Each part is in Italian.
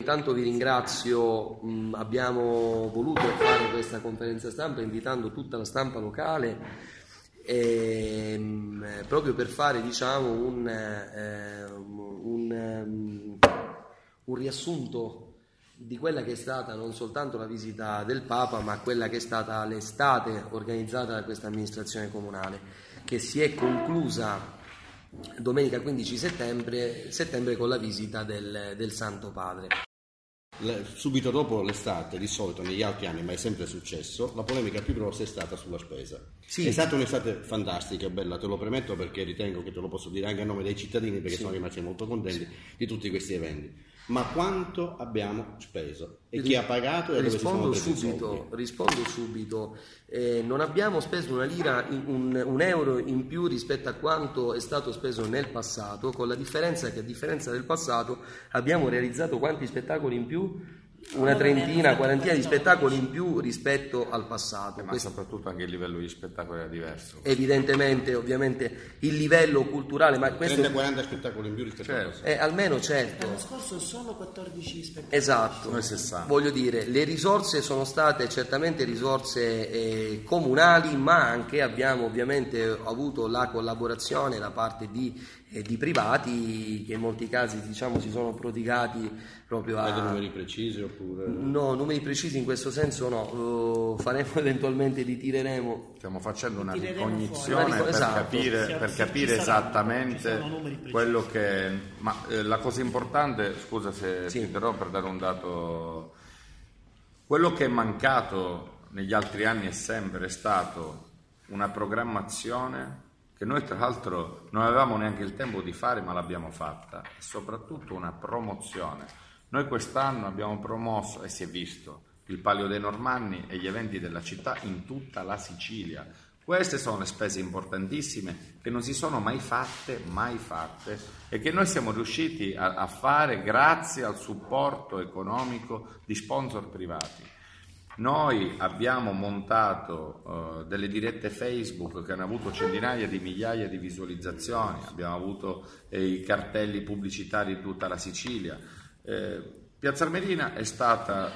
intanto vi ringrazio, abbiamo voluto fare questa conferenza stampa invitando tutta la stampa locale proprio per fare, diciamo, un riassunto di quella che è stata non soltanto la visita del Papa, ma quella che è stata l'estate organizzata da questa amministrazione comunale, che si è conclusa domenica 15 settembre con la visita del Santo Padre. Subito dopo l'estate, di solito negli altri anni, ma è sempre successo, la polemica più grossa è stata sulla spesa. Sì. È stata un'estate fantastica e bella, te lo premetto, perché ritengo che te lo posso dire anche a nome dei cittadini, perché sono rimasti molto contenti di tutti questi eventi. Ma quanto abbiamo speso? E chi ha pagato e dove si sono presi i soldi? Rispondo subito. Non abbiamo speso una lira, un euro in più rispetto a quanto è stato speso nel passato, con la differenza che, a differenza del passato, abbiamo realizzato quanti spettacoli in più? Una trentina, quarantina di spettacoli in più rispetto al passato. Ma soprattutto anche il livello di spettacolo era diverso. Evidentemente, ovviamente, il livello culturale, ma questo 30-40 spettacoli in più rispetto al passato. Almeno, certo. L'anno scorso solo 14 spettacoli. Esatto. Noi 60. Voglio dire, le risorse sono state certamente risorse comunali, ma anche abbiamo ovviamente avuto la collaborazione da parte di privati che in molti casi, diciamo, si sono prodigati proprio a... Avete numeri precisi oppure? No, numeri precisi in questo senso no, faremo eventualmente, ritireremo. Stiamo facendo una Tireremo ricognizione fuori. per Esatto. capire Ci saranno esattamente numeri precisi. quello che... Ma la cosa importante, scusa se Sì. ti interrompo per dare un dato, quello che è mancato negli altri anni è sempre stato una programmazione che noi tra l'altro non avevamo neanche il tempo di fare, ma l'abbiamo fatta, e soprattutto una promozione. Noi quest'anno abbiamo promosso, e si è visto, il Palio dei Normanni e gli eventi della città in tutta la Sicilia. Queste sono le spese importantissime che non si sono mai fatte, e che noi siamo riusciti a fare grazie al supporto economico di sponsor privati. Noi abbiamo montato delle dirette Facebook che hanno avuto centinaia di migliaia di visualizzazioni, abbiamo avuto i cartelli pubblicitari in tutta la Sicilia. Piazza Armerina è stata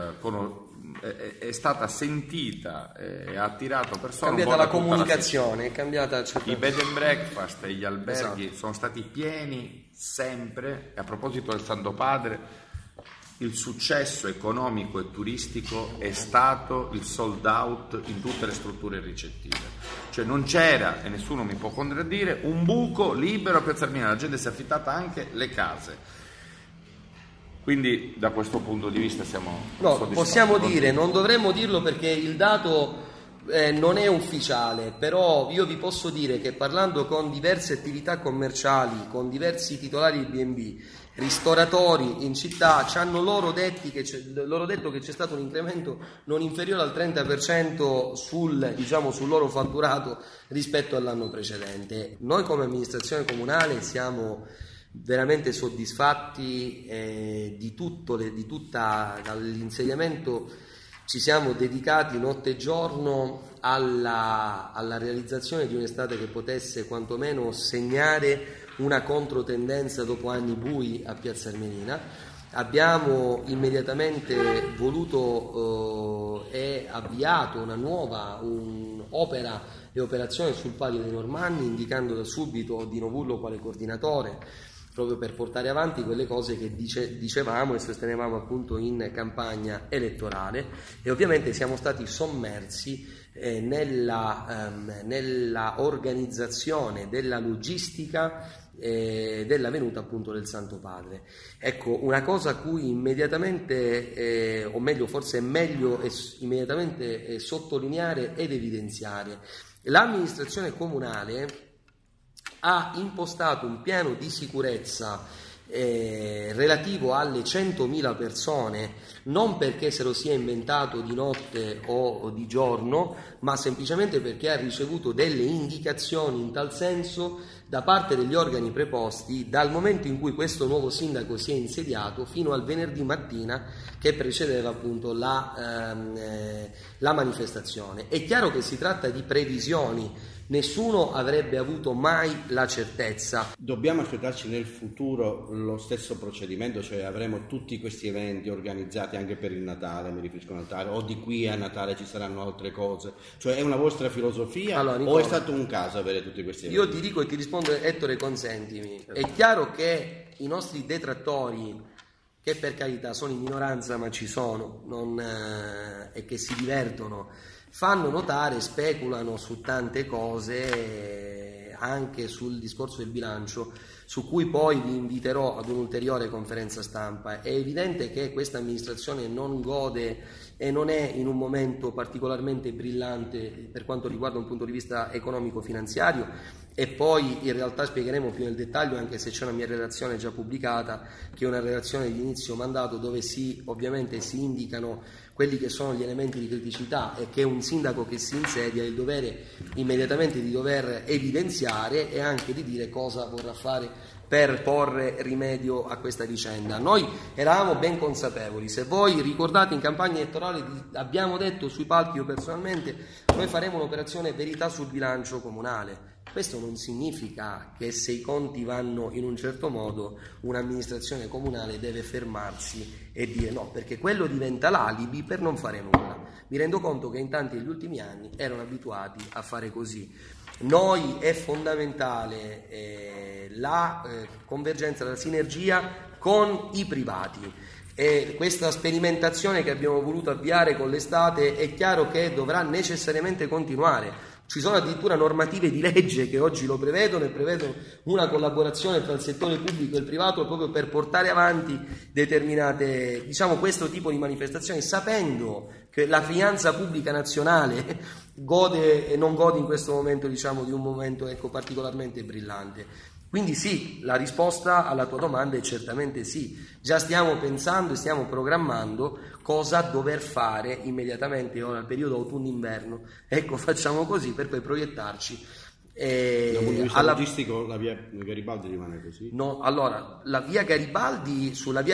sentita e ha attirato persone. È cambiata la comunicazione, è cambiata I bed and breakfast e gli alberghi Esatto. sono stati pieni sempre. E a proposito del Santo Padre, il successo economico e turistico è stato il sold out in tutte le strutture ricettive. Cioè non c'era, e nessuno mi può contraddire, un buco libero a Piazza Armerina, la gente si è affittata anche le case. Quindi da questo punto di vista siamo soddisfatti. Possiamo dire, non dovremmo dirlo perché il dato non è ufficiale, però io vi posso dire che parlando con diverse attività commerciali, con diversi titolari di B&B, ristoratori in città, ci hanno loro detto che c'è stato un incremento non inferiore al 30% sul loro fatturato rispetto all'anno precedente. Noi come amministrazione comunale siamo veramente soddisfatti dall'insediamento. Ci siamo dedicati notte e giorno alla realizzazione di un'estate che potesse quantomeno segnare una controtendenza dopo anni bui a Piazza Armerina. Abbiamo immediatamente voluto e avviato una nuova opera e operazione sul Palio dei Normanni, indicando da subito Dino Vullo quale coordinatore, proprio per portare avanti quelle cose che dicevamo e sostenevamo appunto in campagna elettorale, e ovviamente siamo stati sommersi nella organizzazione della logistica della venuta appunto del Santo Padre. Ecco, una cosa a cui immediatamente, o meglio forse è meglio immediatamente sottolineare ed evidenziare: l'amministrazione comunale ha impostato un piano di sicurezza relativo alle 100.000 persone, non perché se lo sia inventato di notte o di giorno, ma semplicemente perché ha ricevuto delle indicazioni in tal senso da parte degli organi preposti dal momento in cui questo nuovo sindaco si è insediato fino al venerdì mattina che precedeva appunto la manifestazione. È chiaro che si tratta di previsioni, nessuno avrebbe avuto mai la certezza. Dobbiamo aspettarci nel futuro lo stesso procedimento, cioè avremo tutti questi eventi organizzati anche per il Natale, mi riferisco a Natale, o di qui a Natale ci saranno altre cose, cioè è una vostra filosofia o è stato un caso avere tutti questi eventi? Io ti dico e ti rispondo, Ettore, consentimi, è chiaro che i nostri detrattori, che per carità sono in minoranza ma ci sono, e che si divertono, fanno notare, speculano su tante cose, anche sul discorso del bilancio, su cui poi vi inviterò ad un'ulteriore conferenza stampa. È evidente che questa amministrazione non gode e non è in un momento particolarmente brillante per quanto riguarda un punto di vista economico-finanziario, e poi in realtà spiegheremo più nel dettaglio, anche se c'è una mia relazione già pubblicata, che è una relazione di inizio mandato dove ovviamente si indicano quelli che sono gli elementi di criticità e che un sindaco che si insedia ha il dovere immediatamente di dover evidenziare e anche di dire cosa vorrà fare per porre rimedio a questa vicenda. Noi eravamo ben consapevoli, se voi ricordate in campagna elettorale abbiamo detto sui palchi, io personalmente, noi faremo un'operazione verità sul bilancio comunale. Questo non significa che se i conti vanno in un certo modo un'amministrazione comunale deve fermarsi e dire no, perché quello diventa l'alibi per non fare nulla. Mi rendo conto che in tanti degli ultimi anni erano abituati a fare così. Noi è fondamentale la convergenza, la sinergia con i privati. E questa sperimentazione che abbiamo voluto avviare con l'estate è chiaro che dovrà necessariamente continuare. Ci sono addirittura normative di legge che oggi lo prevedono e prevedono una collaborazione tra il settore pubblico e il privato proprio per portare avanti determinate, questo tipo di manifestazioni, sapendo che la finanza pubblica nazionale gode e non gode in questo momento di un momento particolarmente brillante. Quindi sì, la risposta alla tua domanda è certamente sì. Già stiamo pensando e stiamo programmando cosa dover fare immediatamente ora al periodo autunno-inverno. Ecco, facciamo così per poi proiettarci. Dal punto di vista logistico la via Garibaldi rimane così? No, allora, sulla via Garibaldi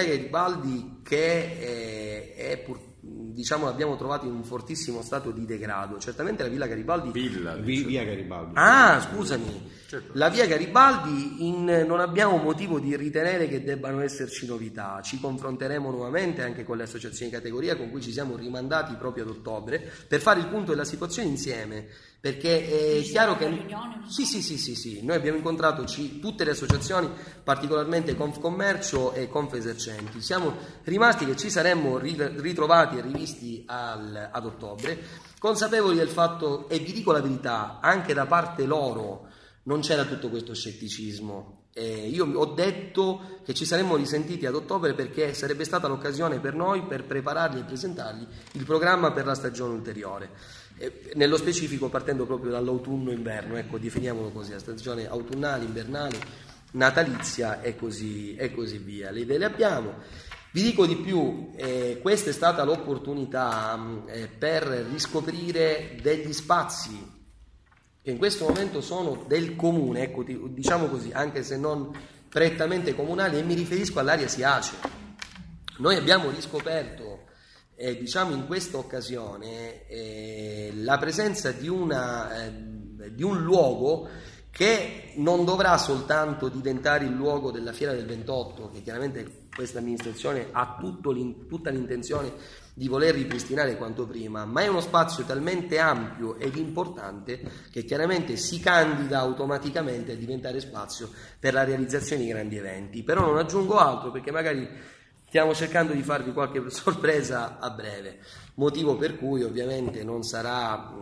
che è l'abbiamo trovato in un fortissimo stato di degrado. Certamente la via Garibaldi. Via Garibaldi. Scusami. Certo. La via Garibaldi non abbiamo motivo di ritenere che debbano esserci novità. Ci confronteremo nuovamente anche con le associazioni di categoria con cui ci siamo rimandati proprio ad ottobre per fare il punto della situazione insieme. Perché è chiaro che sì, noi abbiamo incontrato tutte le associazioni, particolarmente Confcommercio e Confesercenti. Siamo rimasti che ci saremmo ritrovati e rivisti ad ottobre, consapevoli del fatto, e vi dico la verità, anche da parte loro non c'era tutto questo scetticismo. Io ho detto che ci saremmo risentiti ad ottobre perché sarebbe stata l'occasione per noi per preparargli e presentargli il programma per la stagione ulteriore. Nello specifico partendo proprio dall'autunno-inverno, definiamolo così, la stagione autunnale, invernale, natalizia e così via. Le idee le abbiamo. Vi dico di più, questa è stata l'opportunità per riscoprire degli spazi che in questo momento sono del comune, diciamo così, anche se non prettamente comunali, e mi riferisco all'area SIACE. Noi abbiamo riscoperto in questa occasione la presenza di un luogo che non dovrà soltanto diventare il luogo della Fiera del 28, che chiaramente questa amministrazione ha tutta l'intenzione di voler ripristinare quanto prima, ma è uno spazio talmente ampio ed importante che chiaramente si candida automaticamente a diventare spazio per la realizzazione di grandi eventi. Però non aggiungo altro perché magari stiamo cercando di farvi qualche sorpresa a breve, motivo per cui ovviamente non sarà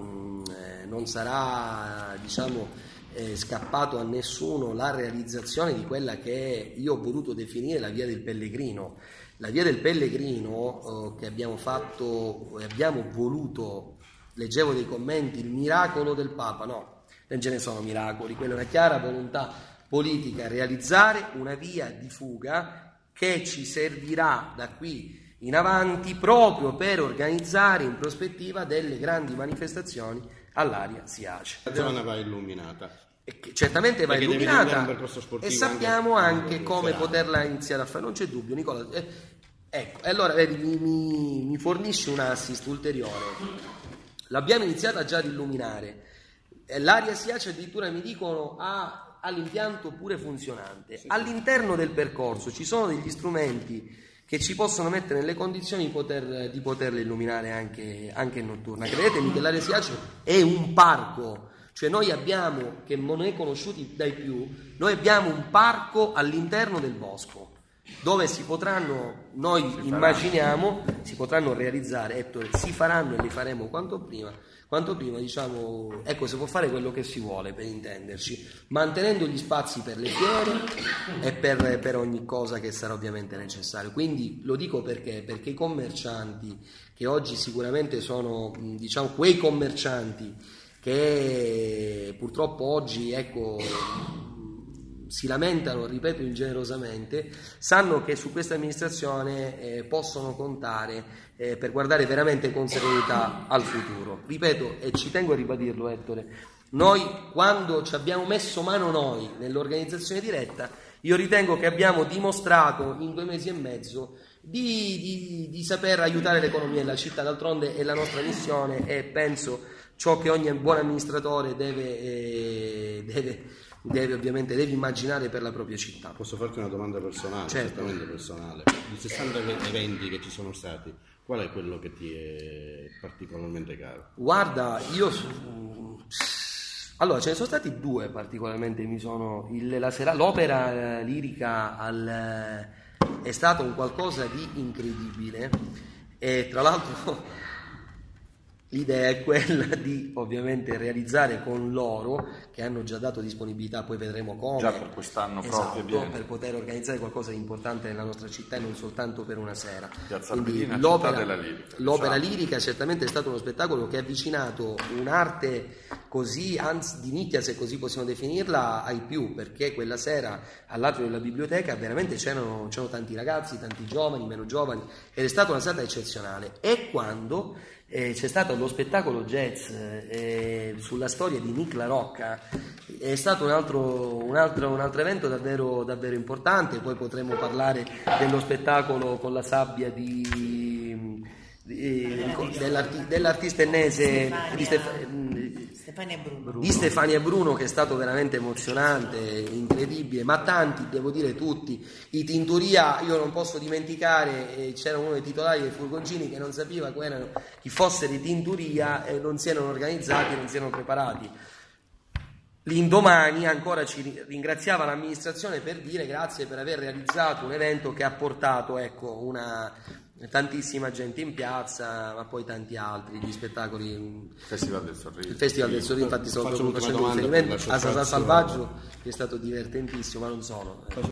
scappato a nessuno la realizzazione di quella che io ho voluto definire la via del Pellegrino. La via del Pellegrino che abbiamo fatto e abbiamo voluto, leggevo dei commenti, il miracolo del Papa, no, non ce ne sono miracoli, quella è una chiara volontà politica, realizzare una via di fuga che ci servirà da qui in avanti proprio per organizzare in prospettiva delle grandi manifestazioni all'area SIACE. La zona va illuminata. certamente va Perché devi illuminata diventare un percorso sportivo e sappiamo anche come serale. poterla iniziare a fare, non c'è dubbio Nicola. Ecco, e allora vedi, mi fornisce un assist ulteriore. L'abbiamo iniziata già ad illuminare, l'area SIACE addirittura mi dicono ha l'impianto pure funzionante. All'interno del percorso ci sono degli strumenti che ci possono mettere nelle condizioni di poterle illuminare anche in notturna. Credetemi che l'area SIACE è un parco, cioè noi abbiamo, che non è conosciuti dai più, noi abbiamo un parco all'interno del bosco dove si potranno realizzare, Ettore, si faranno e li faremo quanto prima, diciamo, ecco, si può fare quello che si vuole, per intenderci, mantenendo gli spazi per le fiere e per ogni cosa che sarà ovviamente necessario. Quindi lo dico perché i commercianti che oggi sicuramente sono, diciamo, quei commercianti che purtroppo oggi, ecco, si lamentano, ripeto, ingenerosamente, sanno che su questa amministrazione possono contare per guardare veramente con serenità al futuro. Ripeto, e ci tengo a ribadirlo, Ettore, noi quando ci abbiamo messo mano noi nell'organizzazione diretta, io ritengo che abbiamo dimostrato in 2 mesi e mezzo di saper aiutare l'economia della città. D'altronde è la nostra missione e penso ciò che ogni buon amministratore deve immaginare per la propria città. Posso farti una domanda personale? Certo. Certamente personale. Di 60 eventi che ci sono stati, qual è quello che ti è particolarmente caro? Guarda, allora ce ne sono stati 2 particolarmente, l'opera lirica è stato un qualcosa di incredibile e tra l'altro l'idea è quella di ovviamente realizzare con loro, che hanno già dato disponibilità, poi vedremo come. Già per quest'anno Esatto, proprio per poter organizzare qualcosa di importante nella nostra città e non soltanto per una sera. Piazza Quindi Arpellina, l'opera, città della lirica, l'opera diciamo. lirica certamente è stato uno spettacolo che ha avvicinato un'arte così, anzi di nicchia, se così possiamo definirla, ai più, perché quella sera all'atrio della biblioteca veramente c'erano tanti ragazzi, tanti giovani, meno giovani, ed è stata una serata eccezionale. E quando c'è stato lo spettacolo jazz sulla storia di Nick La Rocca, è stato un altro evento davvero, davvero importante. Poi potremo parlare dello spettacolo con la sabbia dell'artista ennese di Stefania Bruno, che è stato veramente emozionante, incredibile, ma tanti, devo dire tutti. I Tintoria, io non posso dimenticare, c'era uno dei titolari dei furgoncini che non sapeva chi fossero i Tintoria e non si erano organizzati, non si erano preparati. L'indomani ancora ci ringraziava l'amministrazione per dire grazie per aver realizzato un evento che ha portato, ecco, tantissima gente in piazza, ma poi tanti altri, gli spettacoli. Il Festival del Sorriso. Il Festival del Sorriso, infatti stavo Faccio proprio l'ultima facendo domanda riferimento per la a Sasà Spazio. Salvaggio, che è stato divertentissimo, ma non solo.